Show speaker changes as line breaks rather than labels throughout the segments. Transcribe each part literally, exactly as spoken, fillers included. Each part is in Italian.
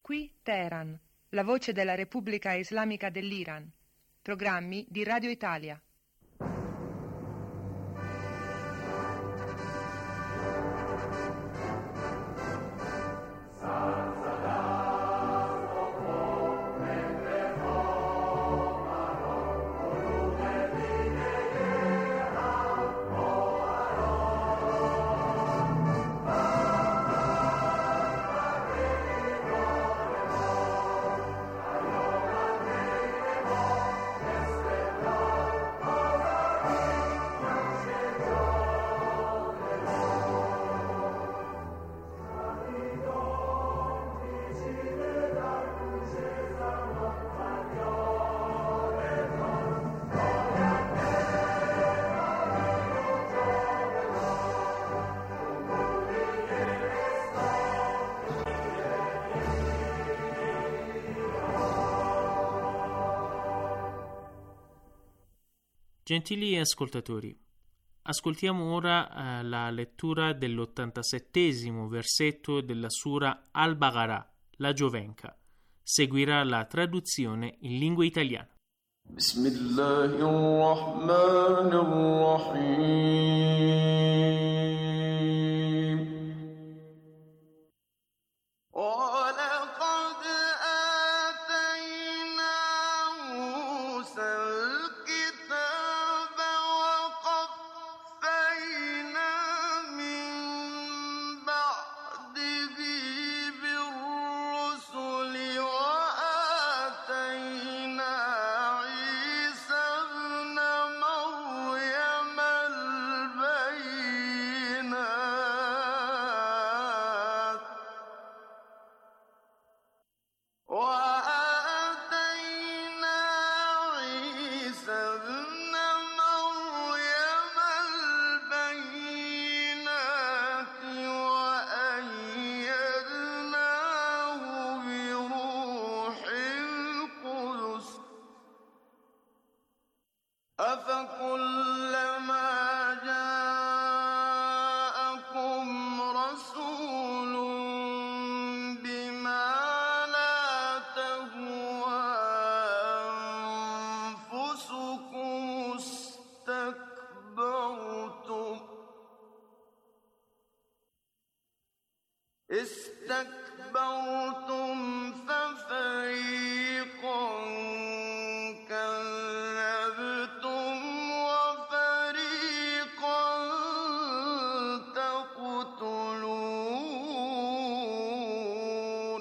Qui Teheran, la voce della Repubblica Islamica dell'Iran. Programmi di Radio Italia.
Gentili ascoltatori, ascoltiamo ora eh, la lettura dell'ottantasettesimo versetto della Sura Al-Baqarah, la Giovenca. Seguirà la traduzione in lingua italiana.
Bismillahirrahmanirrahim. استكبرتم ففريقا كذبتم وفريقا تقتلون.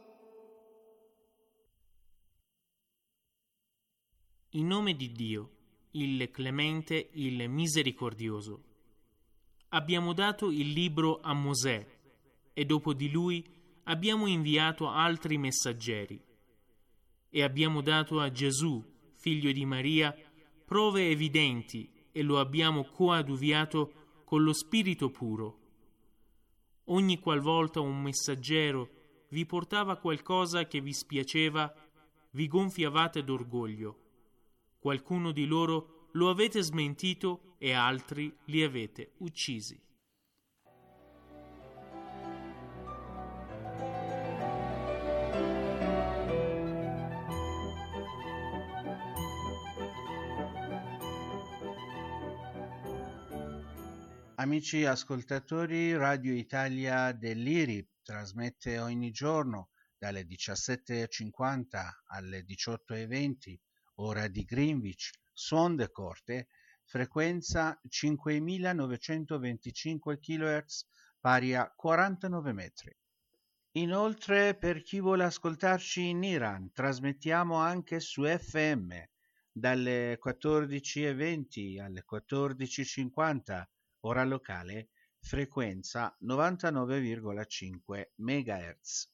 In nome di Dio, il Clemente, il Misericordioso. Abbiamo dato il libro a Mosè e dopo di lui abbiamo inviato altri messaggeri e abbiamo dato a Gesù, figlio di Maria, prove evidenti e lo abbiamo coadiuviato con lo Spirito puro. Ogni qualvolta un messaggero vi portava qualcosa che vi spiaceva, vi gonfiavate d'orgoglio. Qualcuno di loro lo avete smentito e altri li avete uccisi.
Amici ascoltatori, Radio Italia dell'I R I trasmette ogni giorno dalle diciassette e cinquanta alle diciotto e venti, ora di Greenwich, suon de corte, frequenza cinquemilanovecentoventicinque chilohertz, pari a quarantanove metri. Inoltre, per chi vuole ascoltarci in Iran, trasmettiamo anche su F M dalle quattordici e venti alle quattordici e cinquanta, ora locale, frequenza novantanove virgola cinque megahertz.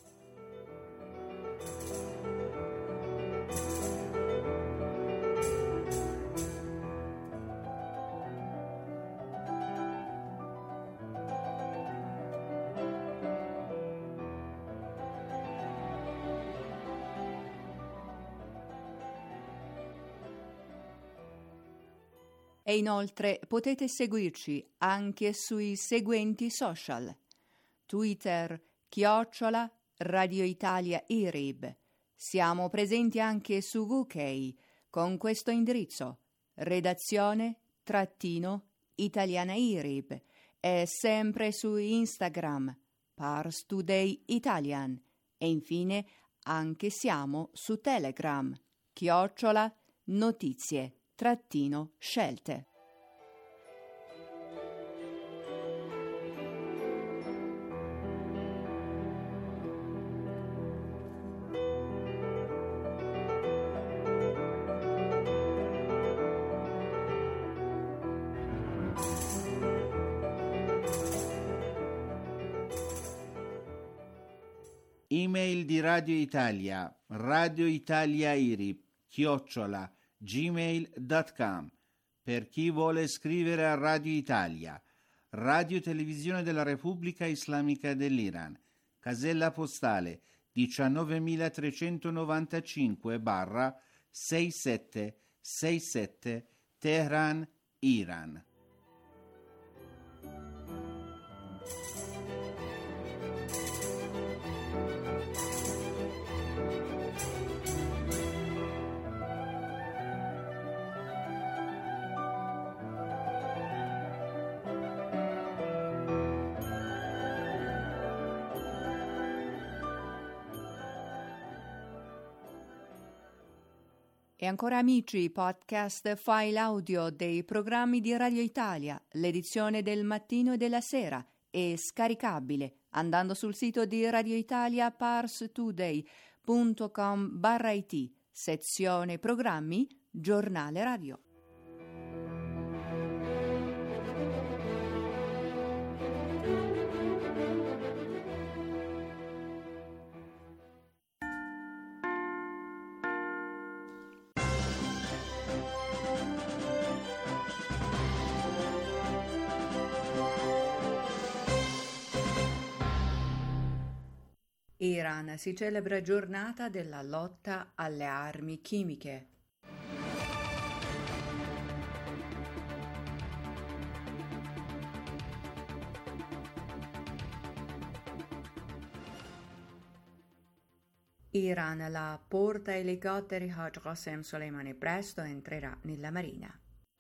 E inoltre potete seguirci anche sui seguenti social: Twitter chiocciola Radio Italia I R I B. Siamo presenti anche su U K con questo indirizzo: redazione trattino italiana I R I B, e sempre su Instagram Pars Today Italian, e infine anche siamo su Telegram chiocciola notizie trattino scelte.
Email di Radio Italia, Radio Italia I R I B, chiocciola, gmail punto com. Per chi vuole scrivere a Radio Italia, Radio Televisione della Repubblica Islamica dell'Iran, casella postale diciannovemilatrecentonovantacinque sessantasette Teheran, Iran.
E ancora amici, podcast file audio dei programmi di Radio Italia, l'edizione del mattino e della sera, è scaricabile andando sul sito di Radio Italia parstoday punto com barra it, sezione programmi, giornale radio. Iran si celebra giornata della lotta alle armi chimiche. Iran, la porta elicotteri Haj Qasem Soleimani presto entrerà nella marina.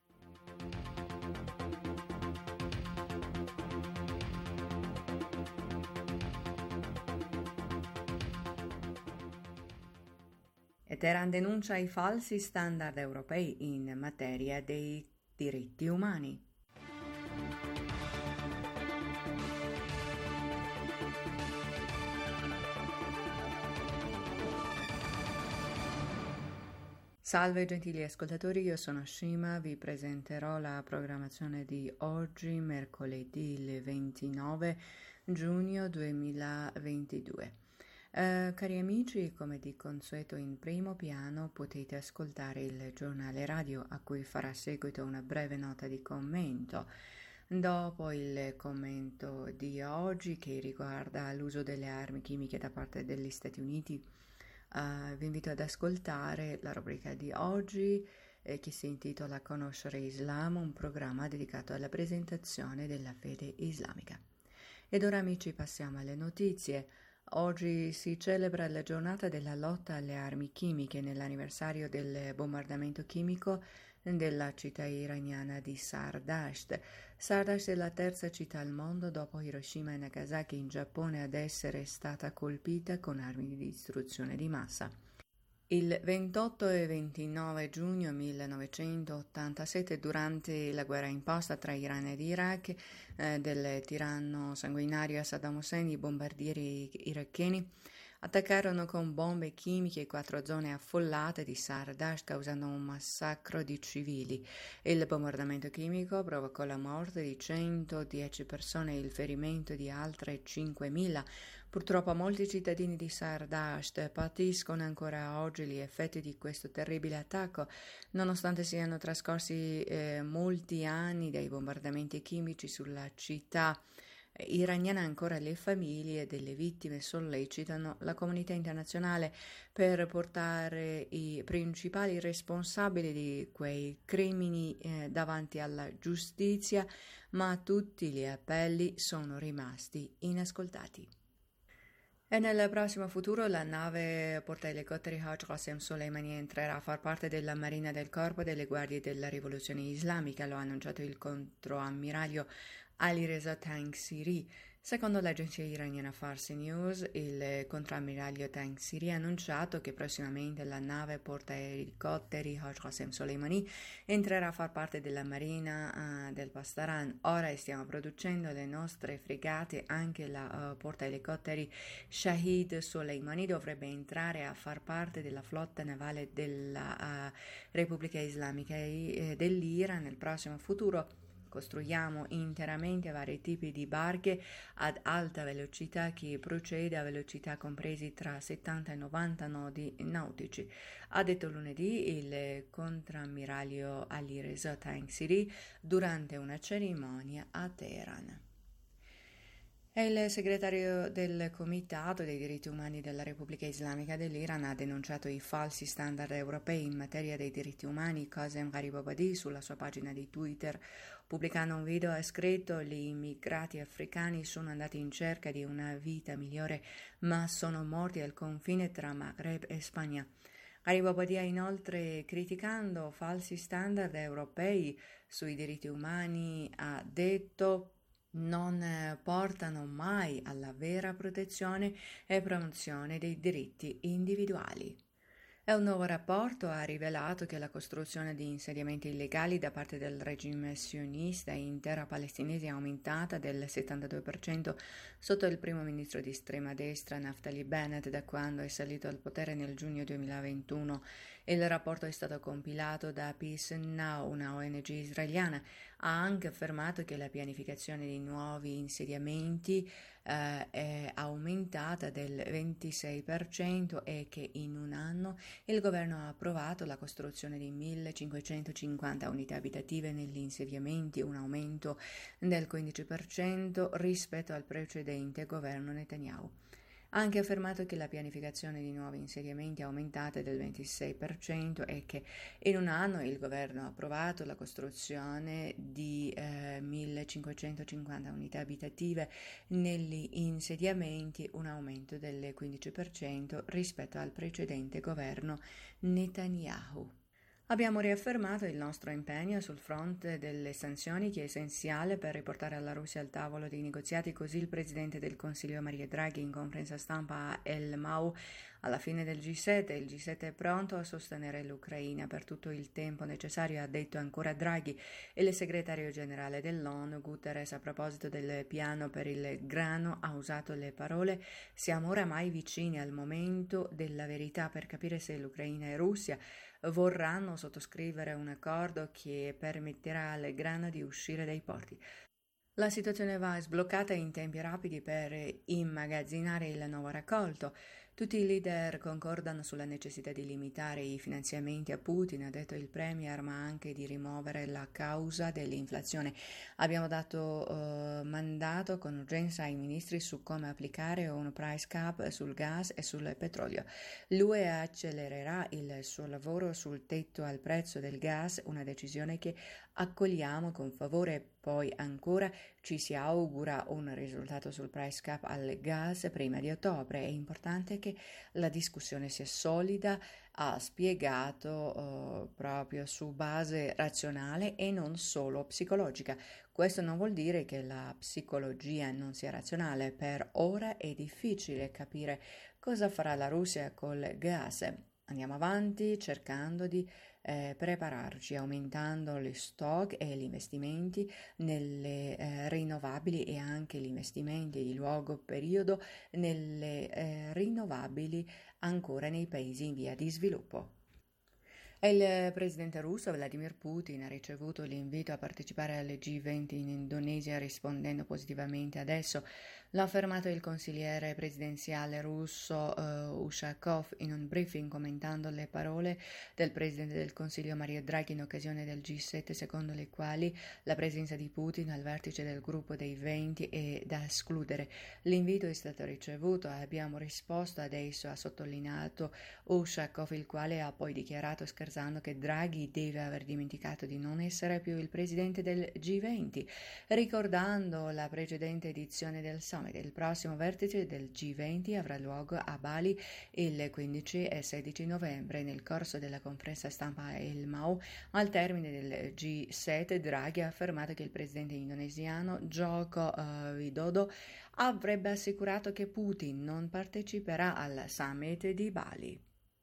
Teheran denuncia i falsi standard europei in materia dei diritti umani. Salve gentili ascoltatori, io sono Shima, vi presenterò la programmazione di oggi, mercoledì il ventinove giugno duemilaventidue. Uh, cari amici, come di consueto in primo piano potete ascoltare il giornale radio a cui farà seguito una breve nota di commento. Dopo il commento di oggi che riguarda l'uso delle armi chimiche da parte degli Stati Uniti, uh, vi invito ad ascoltare la rubrica di oggi eh, che si intitola Conoscere Islam, un programma dedicato alla presentazione della fede islamica. Ed ora amici passiamo alle notizie. Oggi si celebra la giornata della lotta alle armi chimiche nell'anniversario del bombardamento chimico della città iraniana di Sardasht. Sardasht è la terza città al mondo dopo Hiroshima e Nagasaki in Giappone ad essere stata colpita con armi di distruzione di massa. Il ventotto e ventinove giugno millenovecentottantasette, durante la guerra imposta tra Iran ed Iraq eh, del tiranno sanguinario Saddam Hussein, i bombardieri iracheni attaccarono con bombe chimiche quattro zone affollate di Sardasht, causando un massacro di civili. Il bombardamento chimico provocò la morte di centodieci persone e il ferimento di altre cinquemila. Purtroppo molti cittadini di Sardasht patiscono ancora oggi gli effetti di questo terribile attacco, nonostante siano trascorsi eh, molti anni dai bombardamenti chimici sulla città iraniana. Ancora le famiglie delle vittime sollecitano la comunità internazionale per portare i principali responsabili di quei crimini eh, davanti alla giustizia, ma tutti gli appelli sono rimasti inascoltati. E nel prossimo futuro la nave portaelicotteri Haj Qasem Soleimani entrerà a far parte della Marina del Corpo delle Guardie della Rivoluzione Islamica, lo ha annunciato il controammiraglio Alireza Tangsiri. Secondo l'agenzia iraniana Farsi News, il contrammiraglio Tangsiri ha annunciato che prossimamente la nave portaelicotteri Haj Qasem Soleimani entrerà a far parte della Marina uh, del Pastaran. Ora stiamo producendo le nostre fregate, anche la uh, portaelicotteri Shahid Soleimani dovrebbe entrare a far parte della flotta navale della uh, Repubblica Islamica e, uh, dell'Iran nel prossimo futuro. Costruiamo interamente vari tipi di barche ad alta velocità che procede a velocità compresi tra settanta e novanta nodi nautici, ha detto lunedì il contrammiraglio Alireza Tangsiri durante una cerimonia a Teheran. Il segretario del Comitato dei diritti umani della Repubblica Islamica dell'Iran ha denunciato i falsi standard europei in materia dei diritti umani. Qasem Gharibabadi sulla sua pagina di Twitter, pubblicando un video, ha scritto: gli immigrati africani sono andati in cerca di una vita migliore, ma sono morti al confine tra Maghreb e Spagna. Gharibabadi ha inoltre, criticando falsi standard europei sui diritti umani, ha detto: non portano mai alla vera protezione e promozione dei diritti individuali. E un nuovo rapporto ha rivelato che la costruzione di insediamenti illegali da parte del regime sionista in terra palestinese è aumentata del settantadue per cento sotto il primo ministro di estrema destra Naftali Bennett da quando è salito al potere nel giugno duemilaventuno. Il rapporto è stato compilato da Peace Now, una O N G israeliana. Ha anche affermato che la pianificazione di nuovi insediamenti eh, è aumentata del ventisei per cento e che in un anno il governo ha approvato la costruzione di millecinquecentocinquanta unità abitative negli insediamenti, un aumento del quindici per cento rispetto al precedente governo Netanyahu. Ha anche affermato che la pianificazione di nuovi insediamenti è aumentata del ventisei per cento e che in un anno il governo ha approvato la costruzione di eh, millecinquecentocinquanta unità abitative negli insediamenti, un aumento del quindici per cento rispetto al precedente governo Netanyahu. Abbiamo riaffermato il nostro impegno sul fronte delle sanzioni, che è essenziale per riportare la Russia al tavolo dei negoziati, così il presidente del Consiglio Mario Draghi in conferenza stampa a El Mau alla fine del G sette. Il G sette è pronto a sostenere l'Ucraina per tutto il tempo necessario, ha detto ancora Draghi. Il segretario generale dell'ONU Guterres, a proposito del piano per il grano, ha usato le parole: siamo oramai vicini al momento della verità per capire se l'Ucraina e Russia vorranno sottoscrivere un accordo che permetterà al grano di uscire dai porti. La situazione va sbloccata in tempi rapidi per immagazzinare il nuovo raccolto. Tutti i leader concordano sulla necessità di limitare i finanziamenti a Putin, ha detto il premier, ma anche di rimuovere la causa dell'inflazione. Abbiamo dato uh, mandato con urgenza ai ministri su come applicare un price cap sul gas e sul petrolio. L'U E accelererà il suo lavoro sul tetto al prezzo del gas, una decisione che accogliamo con favore. Poi ancora ci si augura un risultato sul price cap al gas prima di ottobre. È importante che la discussione sia solida, ha spiegato uh, proprio su base razionale e non solo psicologica. Questo non vuol dire che la psicologia non sia razionale. Per ora è difficile capire cosa farà la Russia col gas. Andiamo avanti cercando di eh, prepararci, aumentando gli stock e gli investimenti nelle eh, rinnovabili e anche gli investimenti di lungo periodo nelle eh, rinnovabili ancora nei paesi in via di sviluppo. Il presidente russo Vladimir Putin ha ricevuto l'invito a partecipare alle G venti in Indonesia rispondendo positivamente ad esso. L'ha affermato il consigliere presidenziale russo uh, Ushakov in un briefing, commentando le parole del presidente del Consiglio Mario Draghi in occasione del G sette, secondo le quali la presenza di Putin al vertice del gruppo dei venti è da escludere. L'invito è stato ricevuto e abbiamo risposto ad esso, ha sottolineato Ushakov, il quale ha poi dichiarato scherzando controversando che Draghi deve aver dimenticato di non essere più il presidente del G venti, ricordando la precedente edizione del summit. Il prossimo vertice del G venti avrà luogo a Bali il quindici e sedici novembre. Nel corso della conferenza stampa il M A U, al termine del G sette, Draghi ha affermato che il presidente indonesiano Joko uh, Widodo avrebbe assicurato che Putin non parteciperà al summit di Bali.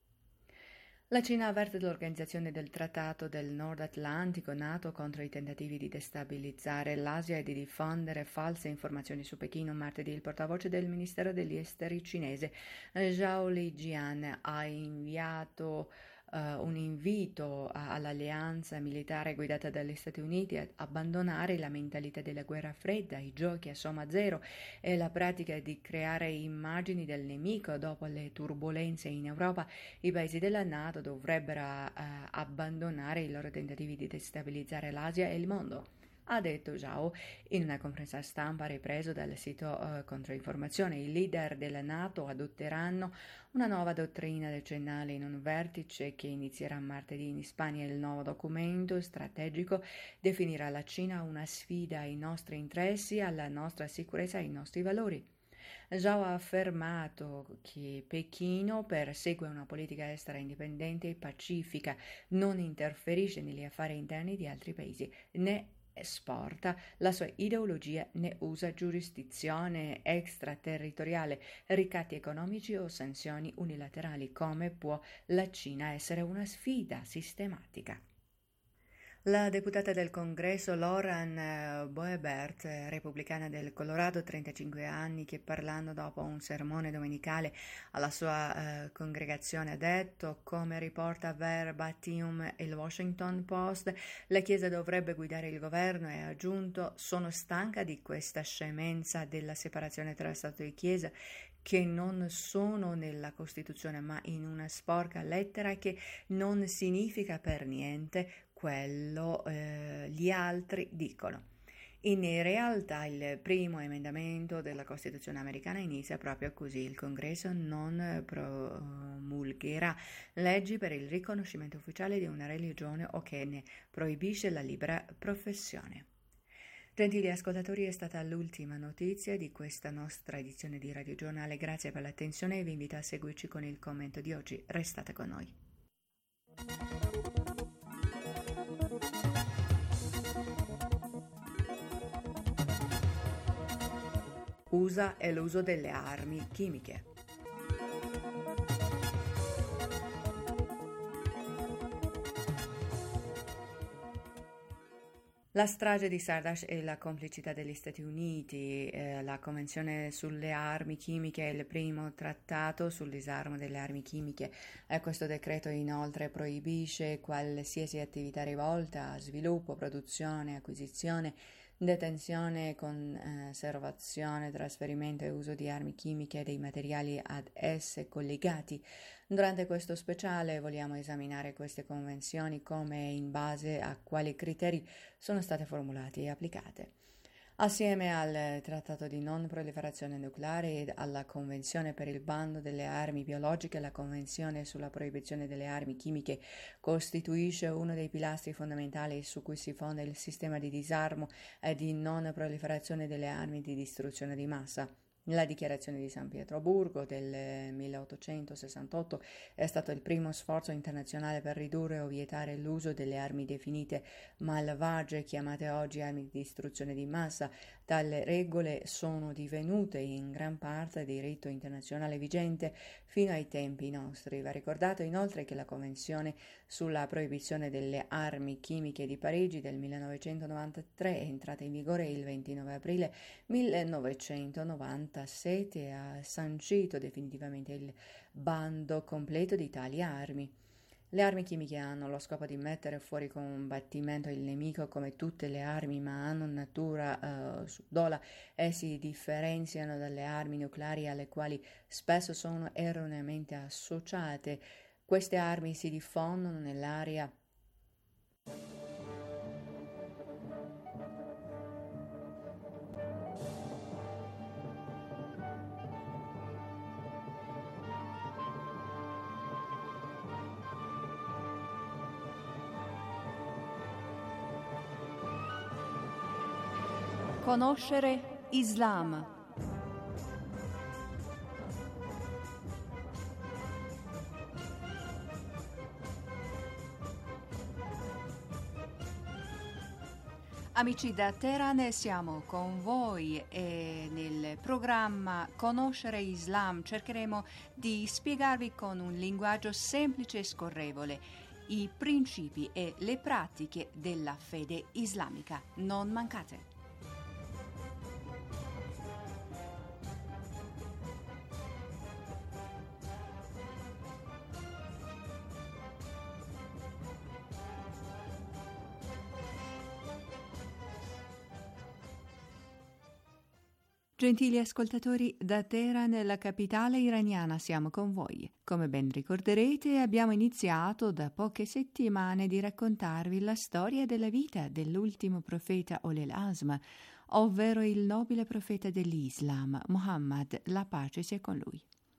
La Cina avverte l'Organizzazione del Trattato del Nord Atlantico NATO contro i tentativi di destabilizzare l'Asia e di diffondere false informazioni su Pechino. Martedì il portavoce del Ministero degli Esteri cinese Zhao Lijian ha inviato Uh, un invito a, all'alleanza militare guidata dagli Stati Uniti ad abbandonare la mentalità della guerra fredda, i giochi a somma zero e la pratica di creare immagini del nemico. Dopo le turbulenze in Europa, i paesi della NATO dovrebbero uh, abbandonare i loro tentativi di destabilizzare l'Asia e il mondo, ha detto Zhao in una conferenza stampa ripreso dal sito uh, Controinformazione. I leader della NATO adotteranno una nuova dottrina decennale in un vertice che inizierà martedì in Spagna. Il nuovo documento strategico definirà la Cina una sfida ai nostri interessi, alla nostra sicurezza e ai nostri valori. Zhao ha affermato che Pechino persegue una politica estera indipendente e pacifica, non interferisce negli affari interni di altri paesi, né esporta la sua ideologia, né usa giurisdizione extraterritoriale, ricatti economici o sanzioni unilaterali. Come può la Cina essere una sfida sistematica? La deputata del Congresso Lauren Boebert, repubblicana del Colorado, trentacinque anni, che parlando dopo un sermone domenicale alla sua eh, congregazione ha detto, come riporta verbatim il Washington Post, la Chiesa dovrebbe guidare il governo, e ha aggiunto, sono stanca di questa scemenza della separazione tra Stato e Chiesa, che non sono nella Costituzione ma in una sporca lettera che non significa per niente quello eh, gli altri dicono. In realtà il primo emendamento della Costituzione americana inizia proprio così: il Congresso non promulgherà leggi per il riconoscimento ufficiale di una religione o che ne proibisce la libera professione. Gentili ascoltatori, è stata l'ultima notizia di questa nostra edizione di Radio Giornale. Grazie per l'attenzione e vi invito a seguirci con il commento di oggi. Restate con noi. U S A e l'uso delle armi chimiche. La strage di Sardash e la complicità degli Stati Uniti, eh, la Convenzione sulle armi chimiche è il primo trattato sul disarmo delle armi chimiche. Eh, questo decreto inoltre proibisce qualsiasi attività rivolta a sviluppo, produzione, acquisizione, detenzione, conservazione, trasferimento e uso di armi chimiche e dei materiali ad esse collegati. Durante questo speciale vogliamo esaminare queste convenzioni, come e in base a quali criteri sono state formulate e applicate. Assieme al Trattato di non proliferazione nucleare ed alla Convenzione per il bando delle armi biologiche, la Convenzione sulla proibizione delle armi chimiche costituisce uno dei pilastri fondamentali su cui si fonda il sistema di disarmo e di non proliferazione delle armi di distruzione di massa. La dichiarazione di San Pietroburgo del milleottocentosessantotto è stato il primo sforzo internazionale per ridurre o vietare l'uso delle armi definite malvagie, chiamate oggi armi di distruzione di massa. Tali regole sono divenute in gran parte diritto internazionale vigente fino ai tempi nostri. Va ricordato inoltre che la Convenzione sulla proibizione delle armi chimiche di Parigi del millenovecentonovantatré è entrata in vigore il ventinove aprile millenovecentonovantasette e ha sancito definitivamente il bando completo di tali armi. Le armi chimiche hanno lo scopo di mettere fuori combattimento il nemico come tutte le armi, ma hanno natura uh, subdola e si differenziano dalle armi nucleari, alle quali spesso sono erroneamente associate. Queste armi si diffondono nell'aria Conoscere Islam. Amici da Teheran, siamo con voi e nel programma Conoscere Islam cercheremo di spiegarvi con un linguaggio semplice e scorrevole i principi e le pratiche della fede islamica. Non mancate! Gentili ascoltatori, da Teheran, la capitale iraniana, siamo con voi. Come ben ricorderete, abbiamo iniziato da poche settimane di raccontarvi la storia della vita dell'ultimo profeta Ulul Azm, ovvero il nobile profeta dell'Islam, Muhammad, la pace sia con lui.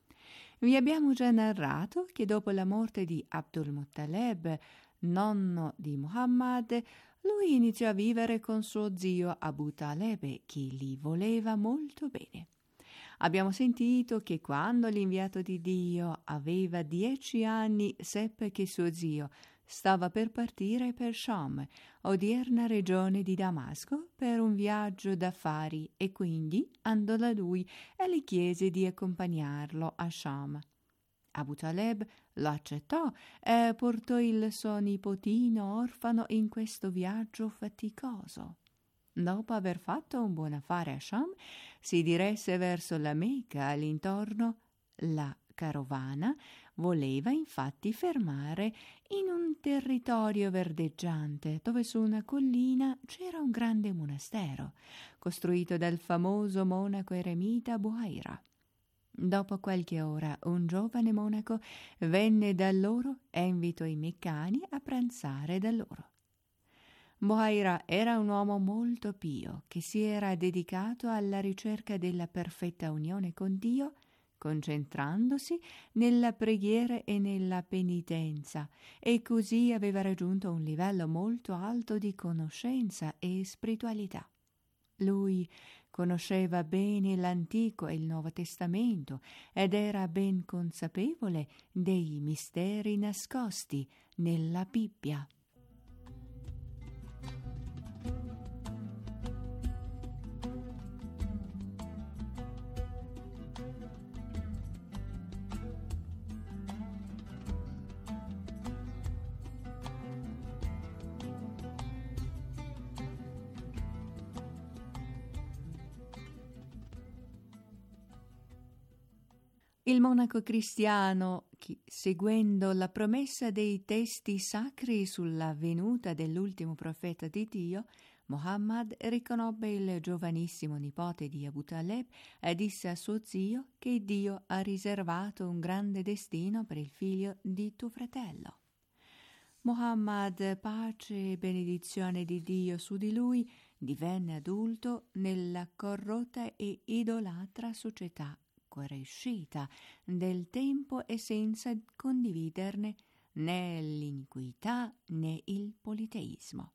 Vi abbiamo già narrato che dopo la morte di Abdul Muttalib, nonno di Muhammad, lui iniziò a vivere con suo zio Abu Taleb, che gli voleva molto bene. Abbiamo sentito che quando l'inviato di Dio aveva dieci anni seppe che suo zio stava per partire per Sham, odierna regione di Damasco, per un viaggio d'affari e quindi andò da lui e gli chiese di accompagnarlo a Sham. Abu Taleb lo accettò e portò il suo nipotino orfano in questo viaggio faticoso. Dopo aver fatto un buon affare a Sham, si diresse verso la Mecca. All'intorno la carovana voleva infatti fermare in un territorio verdeggiante dove su una collina c'era un grande monastero costruito dal famoso monaco eremita Buhaira. Dopo qualche ora un giovane monaco venne da loro e invitò i meccani a pranzare da loro. Buhaira era un uomo molto pio che si era dedicato alla ricerca della perfetta unione con Dio, concentrandosi nella preghiera e nella penitenza, e così aveva raggiunto un livello molto alto di conoscenza e spiritualità. Lui conosceva bene l'Antico e il Nuovo Testamento ed era ben consapevole dei misteri nascosti nella Bibbia. Il monaco cristiano, che, seguendo la promessa dei testi sacri sulla venuta dell'ultimo profeta di Dio, Muhammad riconobbe il giovanissimo nipote di Abu Taleb e disse a suo zio che Dio ha riservato un grande destino per il figlio di tuo fratello. Muhammad, pace e benedizione di Dio su di lui, divenne adulto nella corrotta e idolatra società Qurayshita del tempo e senza condividerne né l'iniquità né il politeismo.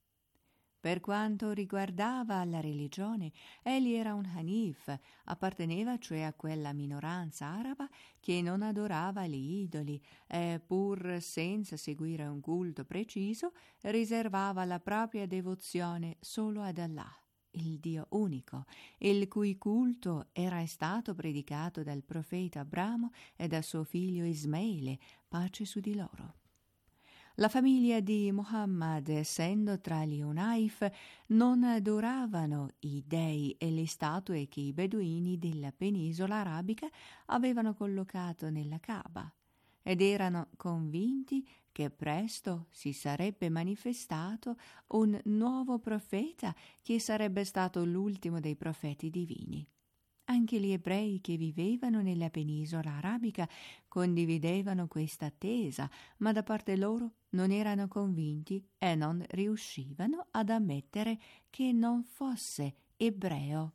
Per quanto riguardava la religione, egli era un Hanif, apparteneva cioè a quella minoranza araba che non adorava gli idoli e, pur senza seguire un culto preciso, riservava la propria devozione solo ad Allah, il Dio unico, il cui culto era stato predicato dal profeta Abramo e da suo figlio Ismaele, pace su di loro. La famiglia di Muhammad, essendo tra gli Unaif, non adoravano i dei e le statue che i beduini della penisola arabica avevano collocato nella Kaaba, ed erano convinti che presto si sarebbe manifestato un nuovo profeta che sarebbe stato l'ultimo dei profeti divini. Anche gli ebrei che vivevano nella penisola arabica condividevano questa attesa, ma da parte loro non erano convinti e non riuscivano ad ammettere che non fosse ebreo.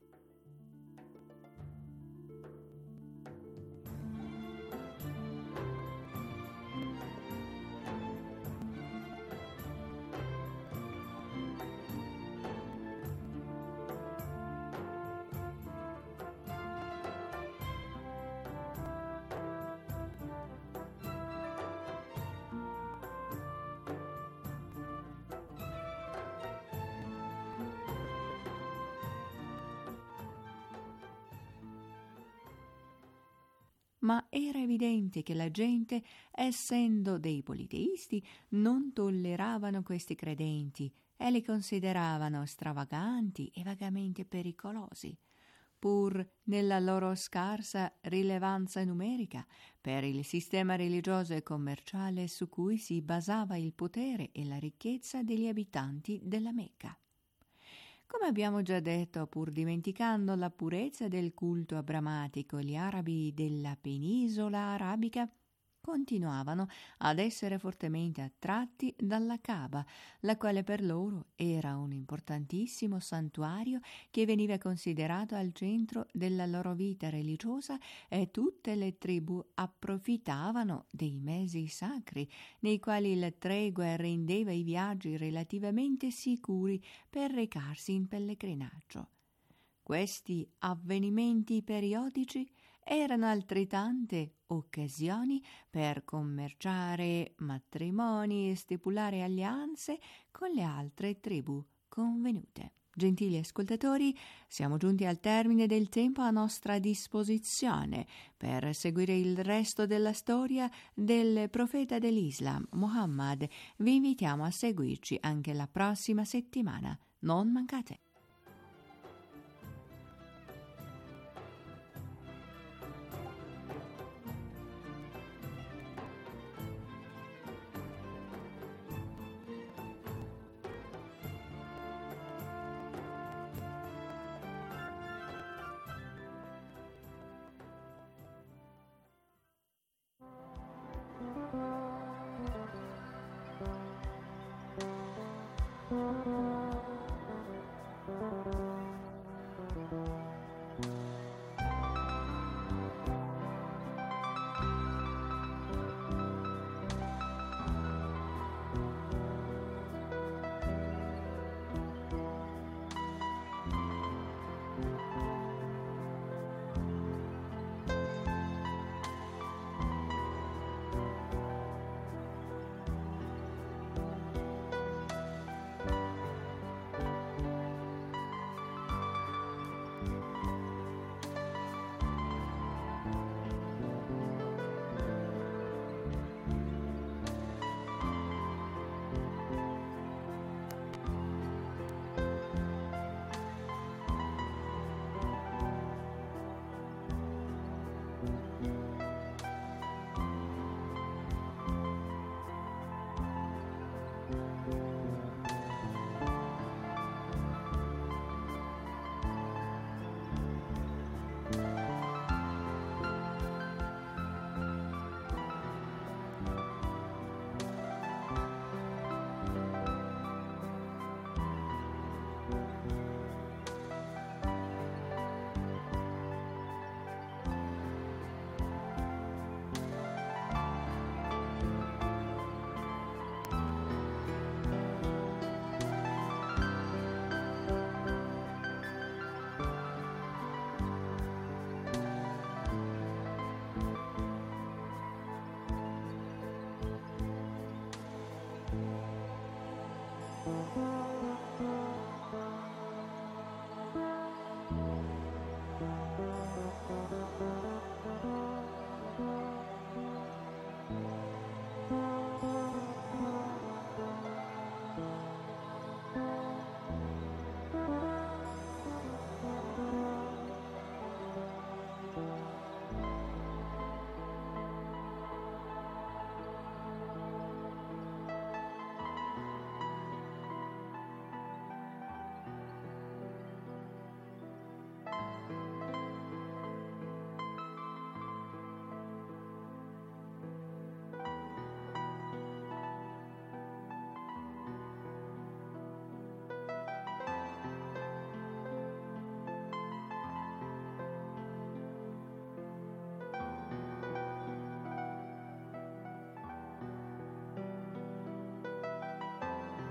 ma era evidente che la gente, essendo dei politeisti, non tolleravano questi credenti e li consideravano stravaganti e vagamente pericolosi, pur nella loro scarsa rilevanza numerica per il sistema religioso e commerciale su cui si basava il potere e la ricchezza degli abitanti della Mecca. Come abbiamo già detto, pur dimenticando la purezza del culto abramatico, gli arabi della penisola arabica continuavano ad essere fortemente attratti dalla Kaaba, la quale per loro era un importantissimo santuario che veniva considerato al centro della loro vita religiosa, e tutte le tribù approfittavano dei mesi sacri nei quali la tregua rendeva i viaggi relativamente sicuri per recarsi in pellegrinaggio. Questi avvenimenti periodici erano altrettante occasioni per commerciare matrimoni e stipulare alleanze con le altre tribù convenute. Gentili ascoltatori, siamo giunti al termine del tempo a nostra disposizione per seguire il resto della storia del profeta dell'Islam, Muhammad. Vi invitiamo a seguirci anche la prossima settimana. Non mancate!